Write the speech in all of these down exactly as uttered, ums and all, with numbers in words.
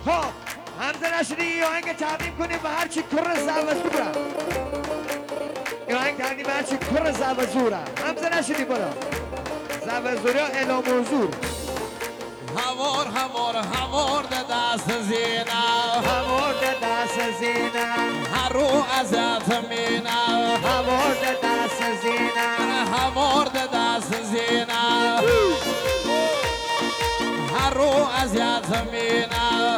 خب همزه نشدی یه آهنگ تقدیم کنیم به هرچی کر زب و زورم یه آهنگ تقدیم به هرچی کر زب و زورم همزه نشدی برا زب و زور یا اعلام حضور همار همار همار ده دست زینه همار ده دست زینه هر رو ازت مینه همار ده دست زینه همار ده دست زینه هر رو ازت مینه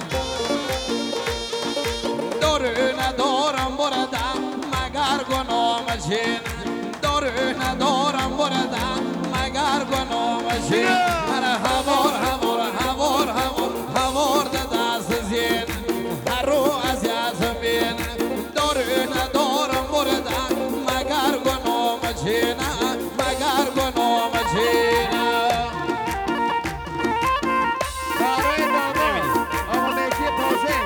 داره ندارم بردم مگر گناه مشین داره ندارم بردم مگر گناه مشین همار همار همار همار همار ده دست زین هر رو ازت مین داره ندارم بردم مگر گناه مشین مگر گناه مشین برای داماد آقا مهدی پازه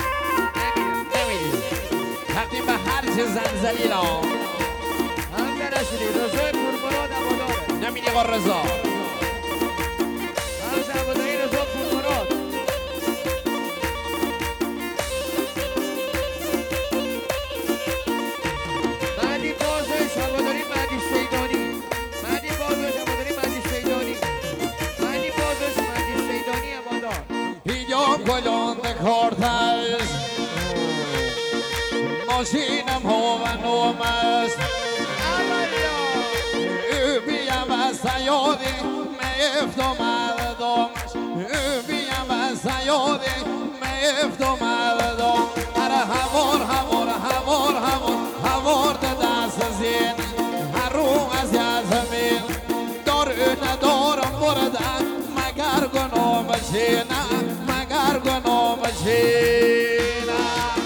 تقدیم به هر چه زنزلیل ها همزه نشدی رضای پورمراد عباداره نمینی آقا رضا همزه عباداری رضا پورمراد بعدی بازش عباداری مهدی سیدانی بعدی بازش عباداری مهدی سیدانی بعدی بازش مهدی سیدانی عبادار پیام گلان کارتش ماشینم ها و نوم است بیم از سیادی میفت و مردمش بیم از سیادی میفت و مردم هر همار همار همار همار همار ده دست زین هر رو از یزمین داره ندارم بردن مگر گناه مشینه مگر گناه مشینه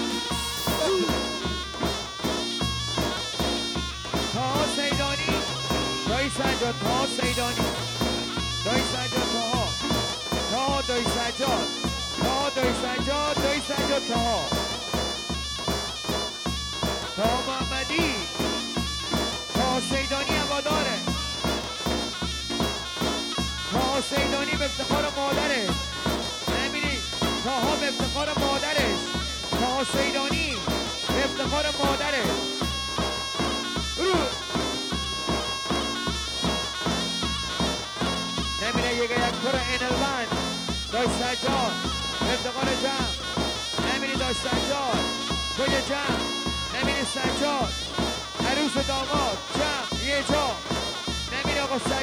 تا سیدانی دایی سجاد تا سیدانی دایی سجاد تا تا دایی سجاد تا دایی سجاد دایی سجاد تا تا محمدی تا سیدانی عباداره تا سیدانی به افتخار مادره نمیری تاها به افتخار مادرش تا سیدانی به افتخار مادره رو نمیره یک یک پر اینلوان داشت سجاد افتخار جمع نمیری داشت سجاد توی جمع نمیری سجاد عروس و داماد جمع یه جا نمیری آقا سجاد